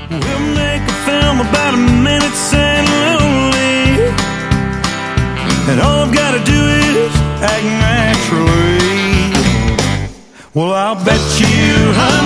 We'll make a film about a minute St. Louis, and all I've got to do is act naturally. Well, I'll bet you